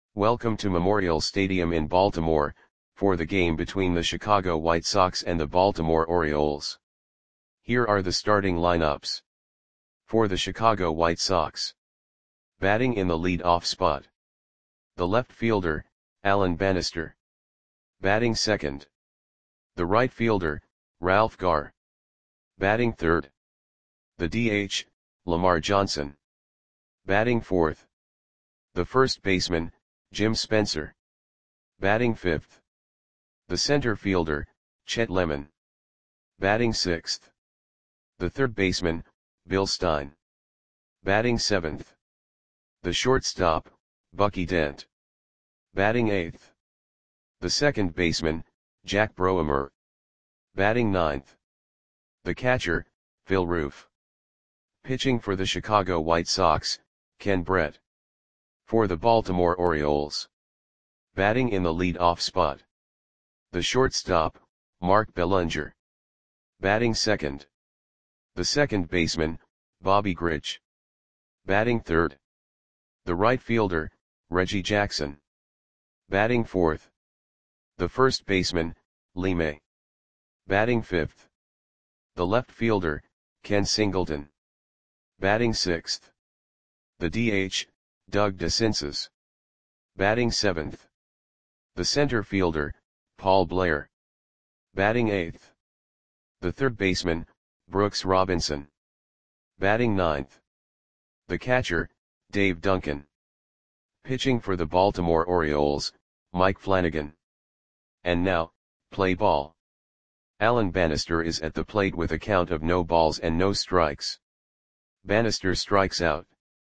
Welcome to Memorial Stadium in Baltimore, for the game between the Chicago White Sox and the Baltimore Orioles. Here are the starting lineups. For the Chicago White Sox. Batting in the lead-off spot. The left fielder, Alan Bannister. Batting second. The right fielder, Ralph Garr. Batting third. The DH, Lamar Johnson. Batting fourth. The first baseman, Jim Spencer. Batting fifth. The center fielder, Chet Lemon. Batting sixth. The third baseman, Bill Stein. Batting seventh. The shortstop, Bucky Dent. Batting eighth. The second baseman, Jack Broemer. Batting ninth. The catcher, Phil Roof. Pitching for the Chicago White Sox, Ken Brett. For the Baltimore Orioles. Batting in the lead-off spot. The shortstop, Mark Belanger. Batting second. The second baseman, Bobby Grich. Batting third. The right fielder, Reggie Jackson. Batting fourth. The first baseman, Lee May. Batting fifth. The left fielder, Ken Singleton. Batting sixth. The DH, Doug DeCinces. Batting seventh. The center fielder, Paul Blair. Batting eighth. The third baseman, Brooks Robinson. Batting ninth. The catcher, Dave Duncan. Pitching for the Baltimore Orioles, Mike Flanagan. And now, play ball. Alan Bannister is at the plate with a count of no balls and no strikes. Bannister strikes out.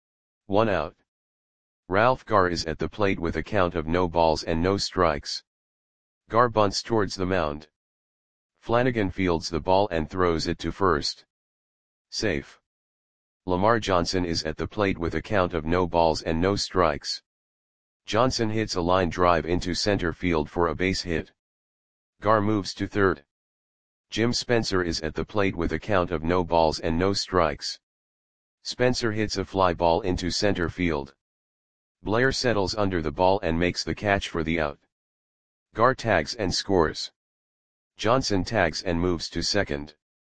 1 out. Ralph Garr is at the plate with a count of no balls and no strikes. Garr bunts towards the mound. Flanagan fields the ball and throws it to first. Safe. Lamar Johnson is at the plate with a count of no balls and no strikes. Johnson hits a line drive into center field for a base hit. Garr moves to third. Jim Spencer is at the plate with a count of no balls and no strikes. Spencer hits a fly ball into center field. Blair settles under the ball and makes the catch for the out. Garr tags and scores. Johnson tags and moves to second.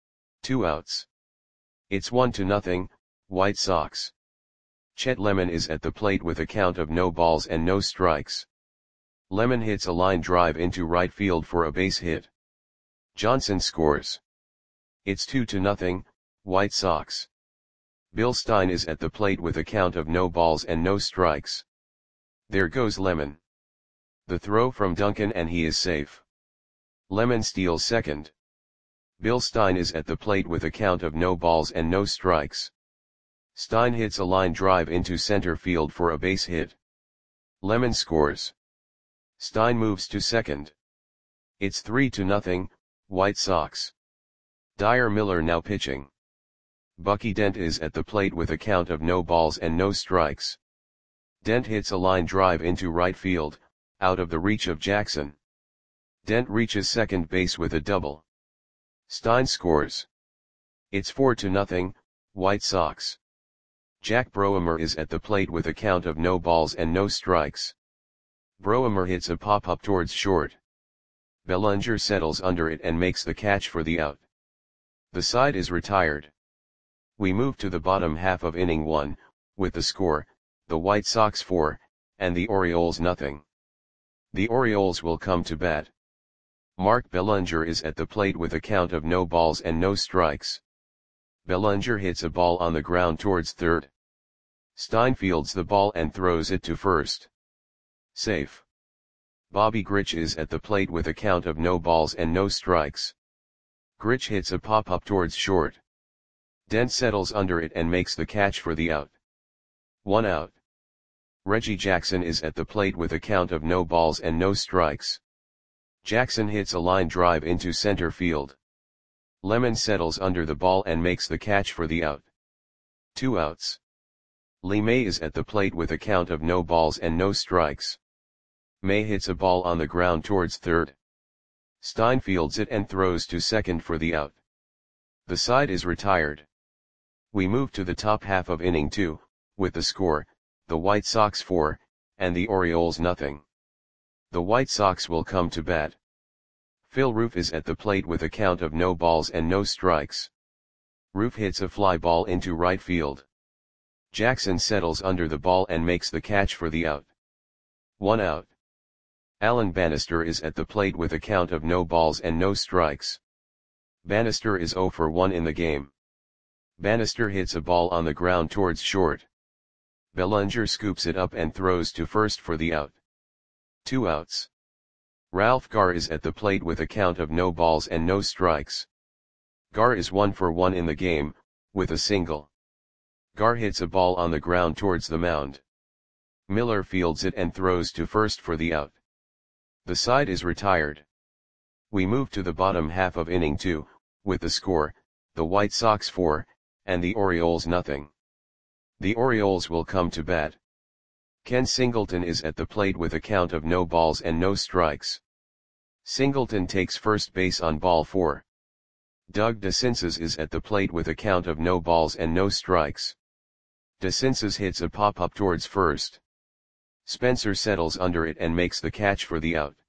2 outs. It's 1-0, White Sox. Chet Lemon is at the plate with a count of no balls and no strikes. Lemon hits a line drive into right field for a base hit. Johnson scores. It's 2-0, White Sox. Bill Stein is at the plate with a count of no balls and no strikes. There goes Lemon. The throw from Duncan and he is safe. Lemon steals second. Bill Stein is at the plate with a count of no balls and no strikes. Stein hits a line drive into center field for a base hit. Lemon scores. Stein moves to second. It's 3-0, White Sox. Dyer Miller now pitching. Bucky Dent is at the plate with a count of no balls and no strikes. Dent hits a line drive into right field, out of the reach of Jackson. Dent reaches second base with a double. Stein scores. It's 4-0, White Sox. Jack Broemer is at the plate with a count of no balls and no strikes. Broemer hits a pop-up towards short. Belanger settles under it and makes the catch for the out. The side is retired. We move to the bottom half of inning 1, with the score, the White Sox 4, and the Orioles nothing. The Orioles will come to bat. Mark Belanger is at the plate with a count of no balls and no strikes. Belanger hits a ball on the ground towards third. Stein fields the ball and throws it to first. Safe. Bobby Grich is at the plate with a count of no balls and no strikes. Grich hits a pop-up towards short. Dent settles under it and makes the catch for the out. 1 out. Reggie Jackson is at the plate with a count of no balls and no strikes. Jackson hits a line drive into center field. Lemon settles under the ball and makes the catch for the out. 2 outs. Lee May is at the plate with a count of no balls and no strikes. May hits a ball on the ground towards third. Stein fields it and throws to second for the out. The side is retired. We move to the top half of inning 2, with the score, the White Sox 4, and the Orioles nothing. The White Sox will come to bat. Phil Roof is at the plate with a count of no balls and no strikes. Roof hits a fly ball into right field. Jackson settles under the ball and makes the catch for the out. 1 out. Alan Bannister is at the plate with a count of no balls and no strikes. Bannister is 0 for 1 in the game. Bannister hits a ball on the ground towards short. Bellinger scoops it up and throws to first for the out. 2 outs. Ralph Garr is at the plate with a count of no balls and no strikes. Garr is 1 for 1 in the game, with a single. Garr hits a ball on the ground towards the mound. Miller fields it and throws to first for the out. The side is retired. We move to the bottom half of inning 2, with the score, the White Sox 4, and the Orioles nothing. The Orioles will come to bat. Ken Singleton is at the plate with a count of no balls and no strikes. Singleton takes first base on ball 4. Doug DeCinces is at the plate with a count of no balls and no strikes. DeCinces hits a pop-up towards first. Spencer settles under it and makes the catch for the out.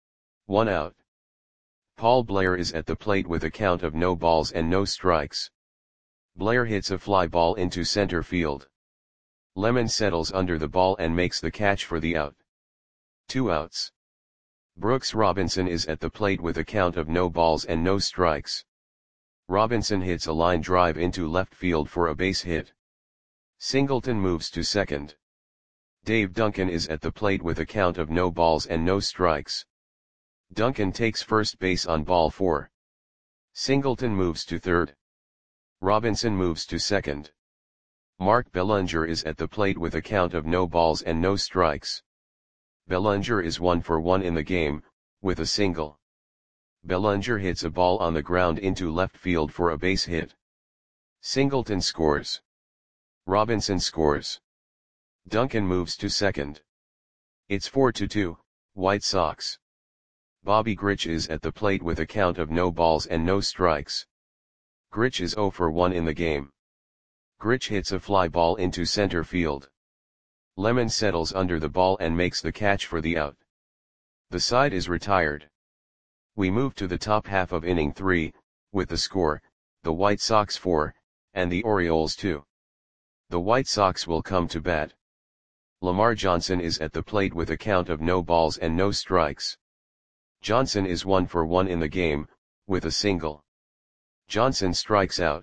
1 out. Paul Blair is at the plate with a count of no balls and no strikes. Blair hits a fly ball into center field. Lemon settles under the ball and makes the catch for the out. 2 outs. Brooks Robinson is at the plate with a count of no balls and no strikes. Robinson hits a line drive into left field for a base hit. Singleton moves to second. Dave Duncan is at the plate with a count of no balls and no strikes. Duncan takes first base on ball 4. Singleton moves to third. Robinson moves to second. Mark Bellinger is at the plate with a count of no balls and no strikes. Bellinger is 1 for 1 in the game, with a single. Bellinger hits a ball on the ground into left field for a base hit. Singleton scores. Robinson scores. Duncan moves to second. It's 4-2, White Sox. Bobby Grich is at the plate with a count of no balls and no strikes. Grich is 0 for 1 in the game. Grich hits a fly ball into center field. Lemon settles under the ball and makes the catch for the out. The side is retired. We move to the top half of inning 3, with the score, the White Sox 4, and the Orioles 2. The White Sox will come to bat. Lamar Johnson is at the plate with a count of no balls and no strikes. Johnson is 1 for 1 in the game, with a single. Johnson strikes out.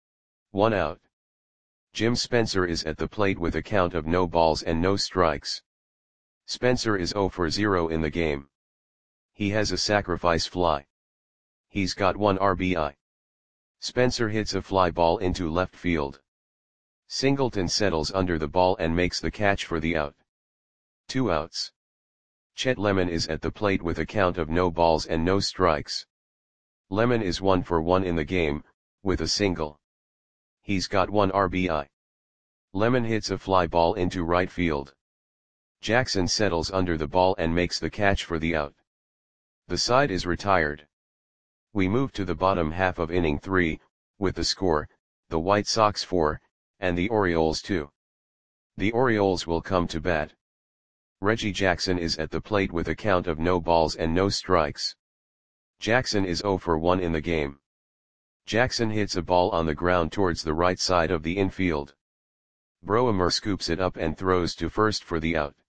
1 out. Jim Spencer is at the plate with a count of no balls and no strikes. Spencer is 0 for 0 in the game. He has a sacrifice fly. He's got 1 RBI. Spencer hits a fly ball into left field. Singleton settles under the ball and makes the catch for the out. 2 outs. Chet Lemon is at the plate with a count of no balls and no strikes. Lemon is 1 for 1 in the game, with a single. He's got 1 RBI. Lemon hits a fly ball into right field. Jackson settles under the ball and makes the catch for the out. The side is retired. We move to the bottom half of inning 3, with the score, the White Sox 4, and the Orioles 2. The Orioles will come to bat. Reggie Jackson is at the plate with a count of no balls and no strikes. Jackson is 0 for 1 in the game. Jackson hits a ball on the ground towards the right side of the infield. Broemer scoops it up and throws to first for the out.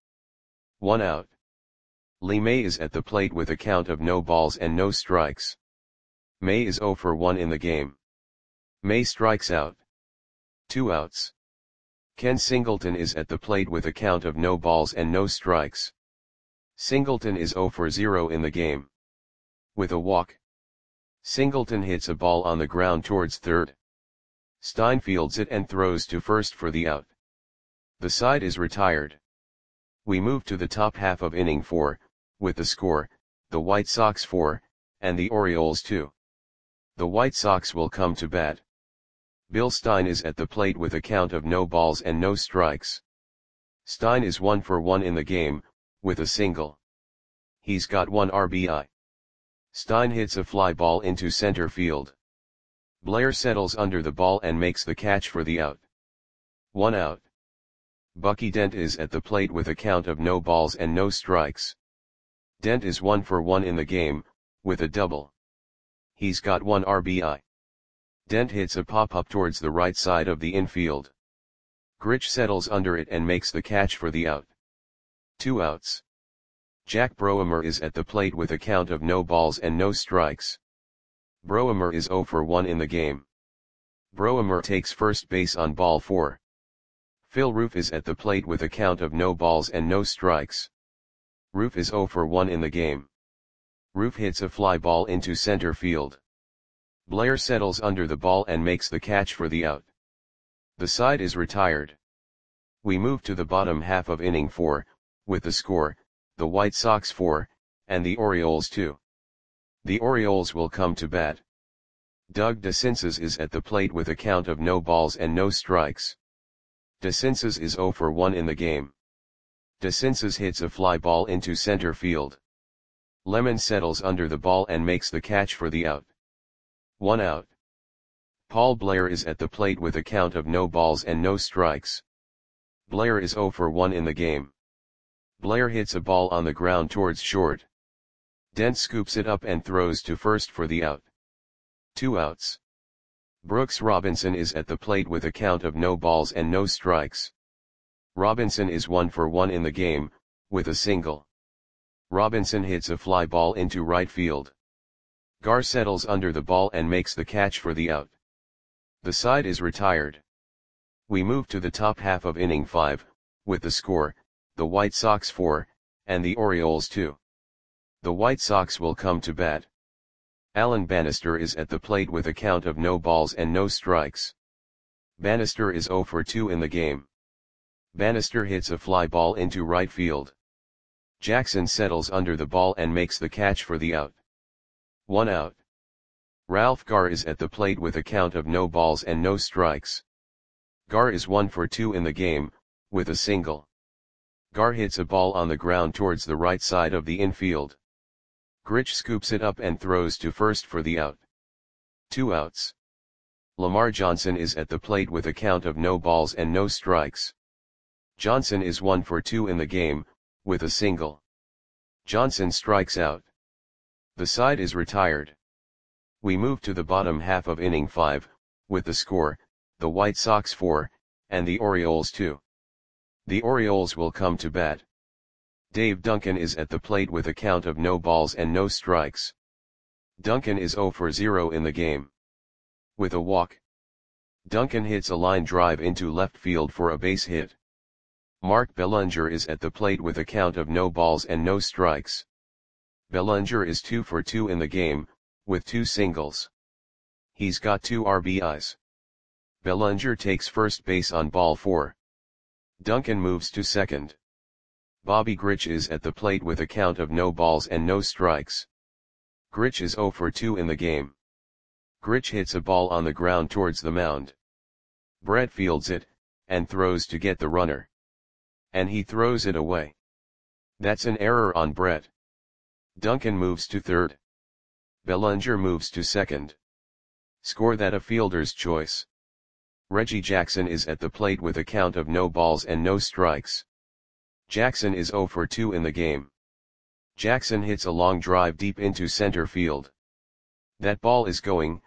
1 out. Lee May is at the plate with a count of no balls and no strikes. May is 0 for 1 in the game. May strikes out. 2 outs. Ken Singleton is at the plate with a count of no balls and no strikes. Singleton is 0 for 0 in the game. With a walk. Singleton hits a ball on the ground towards third. Stein fields it and throws to first for the out. The side is retired. We move to the top half of inning 4, with the score, the White Sox 4, and the Orioles 2. The White Sox will come to bat. Bill Stein is at the plate with a count of no balls and no strikes. Stein is 1 for 1 in the game, with a single. He's got 1 RBI. Stein hits a fly ball into center field. Blair settles under the ball and makes the catch for the out. 1 out. Bucky Dent is at the plate with a count of no balls and no strikes. Dent is 1 for 1 in the game, with a double. He's got 1 RBI. Dent hits a pop-up towards the right side of the infield. Grich settles under it and makes the catch for the out. 2 outs. Jack Broemer is at the plate with a count of no balls and no strikes. Broemer is 0 for 1 in the game. Broemer takes first base on ball 4. Phil Roof is at the plate with a count of no balls and no strikes. Roof is 0 for 1 in the game. Roof hits a fly ball into center field. Blair settles under the ball and makes the catch for the out. The side is retired. We move to the bottom half of inning 4, with the score, the White Sox 4, and the Orioles 2. The Orioles will come to bat. Doug DeCinces is at the plate with a count of no balls and no strikes. DeCinces is 0 for 1 in the game. DeCinces hits a fly ball into center field. Lemon settles under the ball and makes the catch for the out. 1 out. Paul Blair is at the plate with a count of no balls and no strikes. Blair is 0 for 1 in the game. Blair hits a ball on the ground towards short. Dent scoops it up and throws to first for the out. 2 outs. Brooks Robinson is at the plate with a count of no balls and no strikes. Robinson is 1 for 1 in the game, with a single. Robinson hits a fly ball into right field. Gar settles under the ball and makes the catch for the out. The side is retired. We move to the top half of inning 5, with the score, the White Sox 4, and the Orioles 2. The White Sox will come to bat. Alan Bannister is at the plate with a count of no balls and no strikes. Bannister is 0 for 2 in the game. Bannister hits a fly ball into right field. Jackson settles under the ball and makes the catch for the out. 1 out. Ralph Gar is at the plate with a count of no balls and no strikes. Gar is 1 for 2 in the game, with a single. Gar hits a ball on the ground towards the right side of the infield. Grich scoops it up and throws to first for the out. 2 outs. Lamar Johnson is at the plate with a count of no balls and no strikes. Johnson is 1 for 2 in the game, with a single. Johnson strikes out. The side is retired. We move to the bottom half of inning 5, with the score, the White Sox 4, and the Orioles 2. The Orioles will come to bat. Dave Duncan is at the plate with a count of no balls and no strikes. Duncan is 0 for 0 in the game. With a walk. Duncan hits a line drive into left field for a base hit. Mark Bellinger is at the plate with a count of no balls and no strikes. Bellinger is 2 for 2 in the game, with 2 singles. He's got 2 RBIs. Bellinger takes first base on ball 4. Duncan moves to second. Bobby Grich is at the plate with a count of no balls and no strikes. Grich is 0 for 2 in the game. Grich hits a ball on the ground towards the mound. Brett fields it, and throws to get the runner. And he throws it away. That's an error on Brett. Duncan moves to third. Bellinger moves to second. Score that a fielder's choice. Reggie Jackson is at the plate with a count of no balls and no strikes. Jackson is 0 for 2 in the game. Jackson hits a long drive deep into center field. That ball is gone.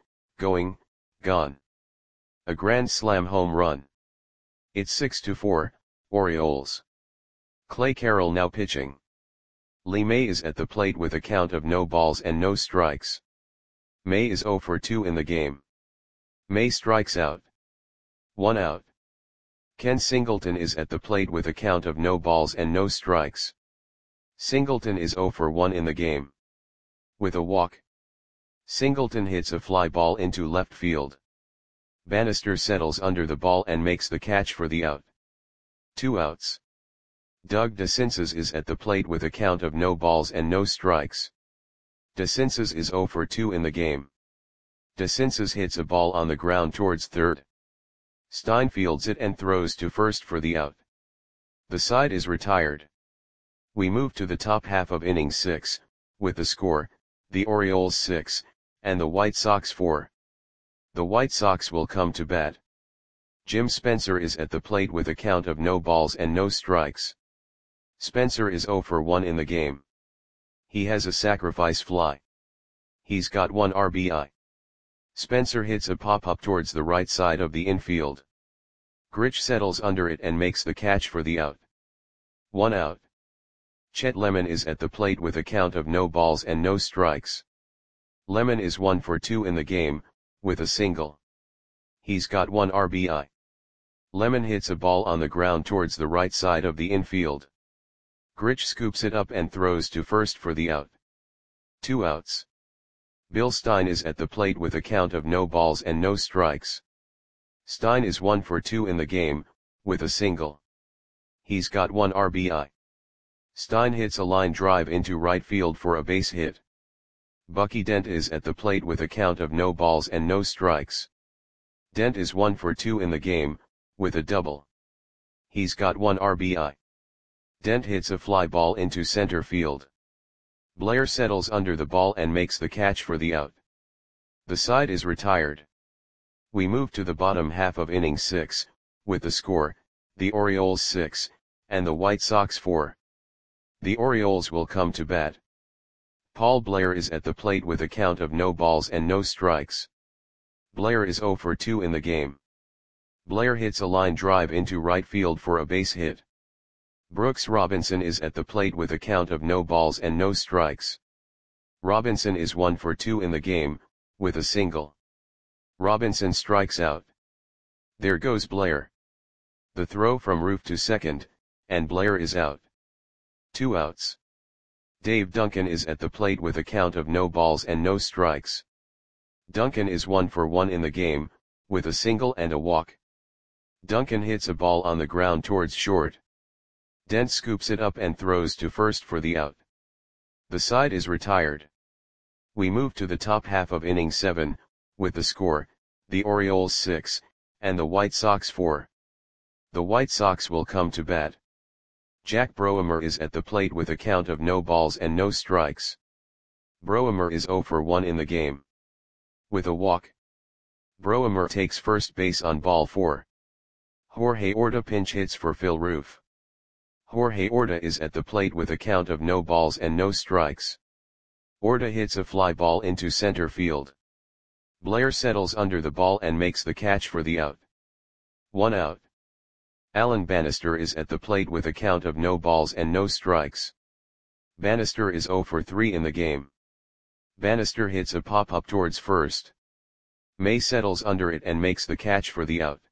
A grand slam home run. It's 6-4, Orioles. Clay Carroll now pitching. Lee May is at the plate with a count of no balls and no strikes. May is 0 for 2 in the game. May strikes out. 1 out. Ken Singleton is at the plate with a count of no balls and no strikes. Singleton is 0 for 1 in the game. With a walk. Singleton hits a fly ball into left field. Bannister settles under the ball and makes the catch for the out. 2 outs. Doug DeCinces is at the plate with a count of no balls and no strikes. DeCinces is 0 for 2 in the game. DeCinces hits a ball on the ground towards third. Stein fields it and throws to first for the out. The side is retired. We move to the top half of inning 6, with the score, the Orioles 6, and the White Sox 4. The White Sox will come to bat. Jim Spencer is at the plate with a count of no balls and no strikes. Spencer is 0 for 1 in the game. He has a sacrifice fly. He's got 1 RBI. Spencer hits a pop-up towards the right side of the infield. Grich settles under it and makes the catch for the out. 1 out. Chet Lemon is at the plate with a count of no balls and no strikes. Lemon is 1 for 2 in the game, with a single. He's got 1 RBI. Lemon hits a ball on the ground towards the right side of the infield. Grich scoops it up and throws to first for the out. 2 outs. Bill Stein is at the plate with a count of no balls and no strikes. Stein is 1 for 2 in the game, with a single. He's got 1 RBI. Stein hits a line drive into right field for a base hit. Bucky Dent is at the plate with a count of no balls and no strikes. Dent is 1 for 2 in the game, with a double. He's got 1 RBI. Dent hits a fly ball into center field. Blair settles under the ball and makes the catch for the out. The side is retired. We move to the bottom half of inning 6, with the score, the Orioles 6, and the White Sox 4. The Orioles will come to bat. Paul Blair is at the plate with a count of no balls and no strikes. Blair is 0 for 2 in the game. Blair hits a line drive into right field for a base hit. Brooks Robinson is at the plate with a count of no balls and no strikes. Robinson is 1 for 2 in the game, with a single. Robinson strikes out. There goes Blair. The throw from Roof to second, and Blair is out. 2 outs. Dave Duncan is at the plate with a count of no balls and no strikes. Duncan is 1 for 1 in the game, with a single and a walk. Duncan hits a ball on the ground towards short. Dent scoops it up and throws to first for the out. The side is retired. We move to the top half of inning 7, with the score, the Orioles 6, and the White Sox 4. The White Sox will come to bat. Jack Broemer is at the plate with a count of no balls and no strikes. Broemer is 0 for 1 in the game. With a walk. Broemer takes first base on ball 4. Jorge Orta pinch hits for Phil Roof. Jorge Orta is at the plate with a count of no balls and no strikes. Orta hits a fly ball into center field. Blair settles under the ball and makes the catch for the out. 1 out. Alan Bannister is at the plate with a count of no balls and no strikes. Bannister is 0 for 3 in the game. Bannister hits a pop-up towards first. May settles under it and makes the catch for the out.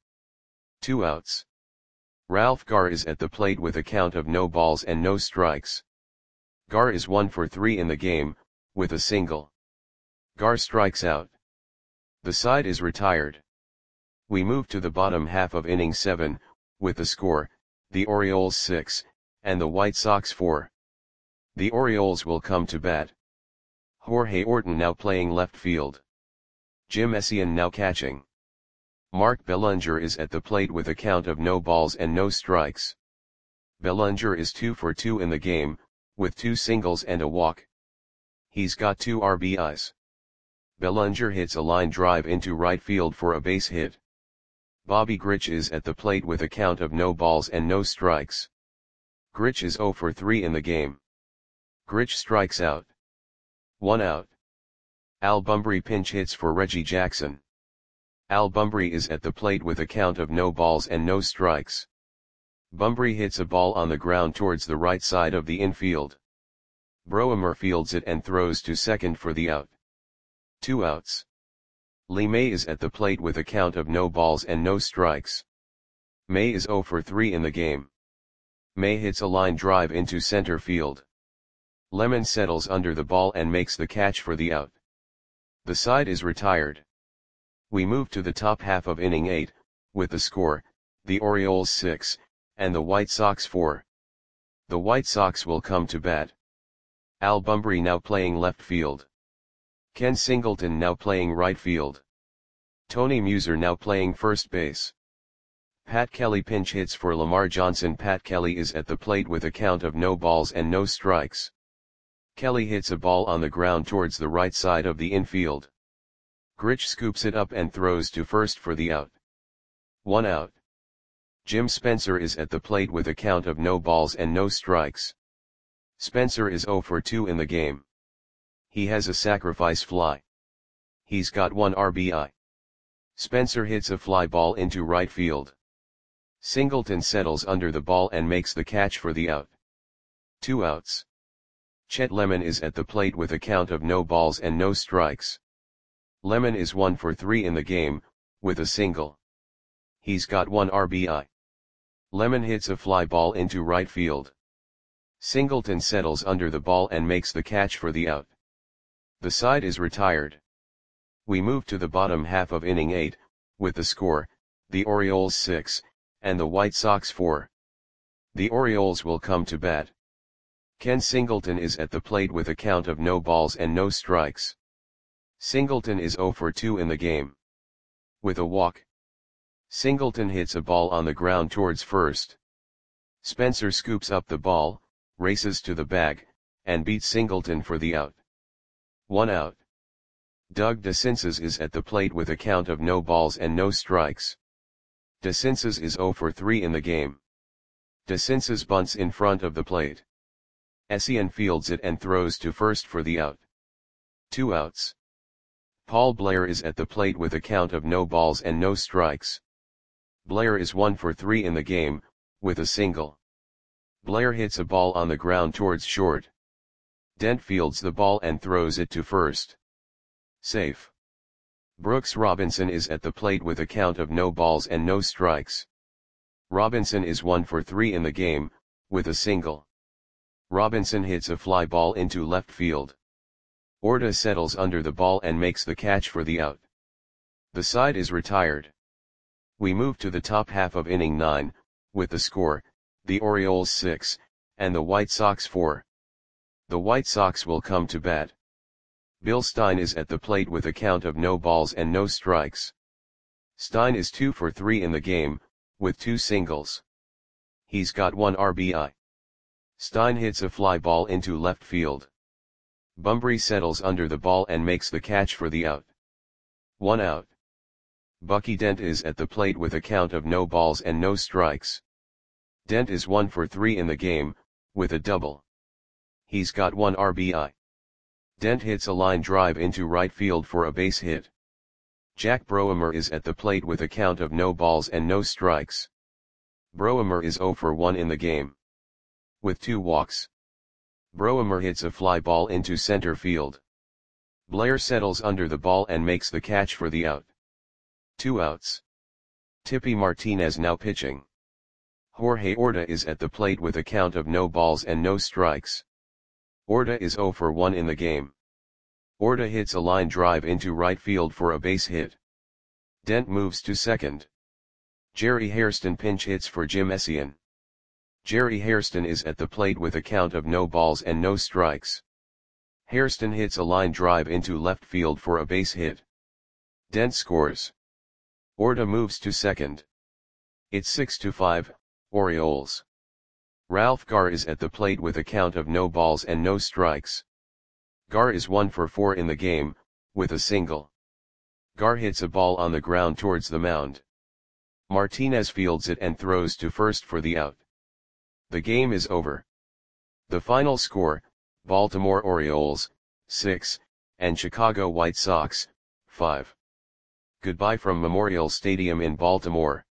2 outs. Ralph Garr is at the plate with a count of no balls and no strikes. Garr is 1 for 3 in the game, with a single. Garr strikes out. The side is retired. We move to the bottom half of inning 7, with the score, the Orioles 6, and the White Sox 4. The Orioles will come to bat. Jorge Orton now playing left field. Jim Essien now catching. Mark Bellinger is at the plate with a count of no balls and no strikes. Bellinger is 2 for 2 in the game, with 2 singles and a walk. He's got 2 RBIs. Bellinger hits a line drive into right field for a base hit. Bobby Grich is at the plate with a count of no balls and no strikes. Grich is 0 for 3 in the game. Grich strikes out. 1 out. Al Bumbry pinch hits for Reggie Jackson. Al Bumbry is at the plate with a count of no balls and no strikes. Bumbry hits a ball on the ground towards the right side of the infield. Broemer fields it and throws to second for the out. 2 outs. Lee May is at the plate with a count of no balls and no strikes. May is 0 for 3 in the game. May hits a line drive into center field. Lemon settles under the ball and makes the catch for the out. The side is retired. We move to the top half of inning 8, with the score, the Orioles 6, and the White Sox 4. The White Sox will come to bat. Al Bumbry now playing left field. Ken Singleton now playing right field. Tony Muser now playing first base. Pat Kelly pinch hits for Lamar Johnson. Pat Kelly is at the plate with a count of no balls and no strikes. Kelly hits a ball on the ground towards the right side of the infield. Grich scoops it up and throws to first for the out. 1 out. Jim Spencer is at the plate with a count of no balls and no strikes. Spencer is 0 for 2 in the game. He has a sacrifice fly. He's got 1 RBI. Spencer hits a fly ball into right field. Singleton settles under the ball and makes the catch for the out. 2 outs. Chet Lemon is at the plate with a count of no balls and no strikes. Lemon is 1 for 3 in the game, with a single. He's got 1 RBI. Lemon hits a fly ball into right field. Singleton settles under the ball and makes the catch for the out. The side is retired. We move to the bottom half of inning 8, with the score, the Orioles 6, and the White Sox 4. The Orioles will come to bat. Ken Singleton is at the plate with a count of no balls and no strikes. Singleton is 0 for 2 in the game. With a walk. Singleton hits a ball on the ground towards first. Spencer scoops up the ball, races to the bag, and beats Singleton for the out. 1 out. Doug DeCinces is at the plate with a count of no balls and no strikes. DeCinces is 0 for 3 in the game. DeCinces bunts in front of the plate. Essien fields it and throws to first for the out. 2 outs. Paul Blair is at the plate with a count of no balls and no strikes. Blair is 1 for 3 in the game, with a single. Blair hits a ball on the ground towards short. Dent fields the ball and throws it to first. Safe. Brooks Robinson is at the plate with a count of no balls and no strikes. Robinson is 1 for 3 in the game, with a single. Robinson hits a fly ball into left field. Orta settles under the ball and makes the catch for the out. The side is retired. We move to the top half of inning 9, with the score, the Orioles 6, and the White Sox 4. The White Sox will come to bat. Bill Stein is at the plate with a count of no balls and no strikes. Stein is 2 for 3 in the game, with 2 singles. He's got 1 RBI. Stein hits a fly ball into left field. Bumbry settles under the ball and makes the catch for the out. 1 out. Bucky Dent is at the plate with a count of no balls and no strikes. Dent is 1 for 3 in the game, with a double. He's got 1 RBI. Dent hits a line drive into right field for a base hit. Jack Broemer is at the plate with a count of no balls and no strikes. Broemer is 0 for 1 in the game. With 2 walks. Broemer hits a fly ball into center field. Blair settles under the ball and makes the catch for the out. 2 outs. Tippy Martinez now pitching. Jorge Orta is at the plate with a count of no balls and no strikes. Orta is 0 for 1 in the game. Orta hits a line drive into right field for a base hit. Dent moves to second. Jerry Hairston pinch hits for Jim Essien. Jerry Hairston is at the plate with a count of no balls and no strikes. Hairston hits a line drive into left field for a base hit. Dent scores. Orta moves to second. It's 6-5, Orioles. Ralph Garr is at the plate with a count of no balls and no strikes. Garr is 1 for 4 in the game, with a single. Garr hits a ball on the ground towards the mound. Martinez fields it and throws to first for the out. The game is over. The final score, Baltimore Orioles, 6, and Chicago White Sox, 5. Goodbye from Memorial Stadium in Baltimore.